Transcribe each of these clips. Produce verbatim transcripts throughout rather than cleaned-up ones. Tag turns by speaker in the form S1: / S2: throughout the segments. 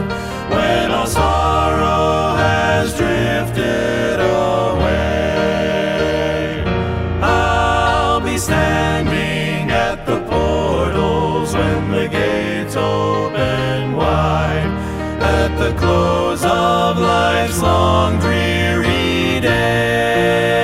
S1: when all sorrow has drifted away. I'll be standing at the portals when the gates open wide, at the close of life's long dreary day.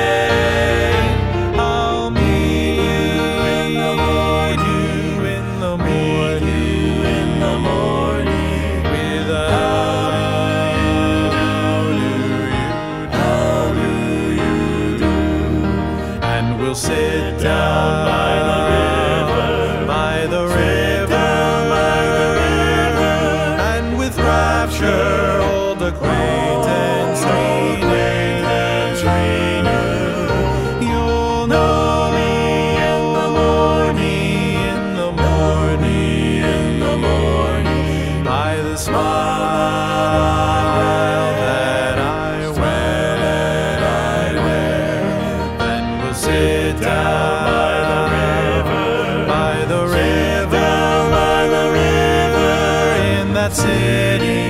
S1: I'll meet you in the morning, in the morning, without you, how do you do? And we'll sit down by the river, by the river, by the river, and with rapture old acquaintance renew. You'll know me in the morning, in the morning, in the morning, by the smile that I wear, that I wear. Then we'll sit down by the river, by the river, by the river, in that city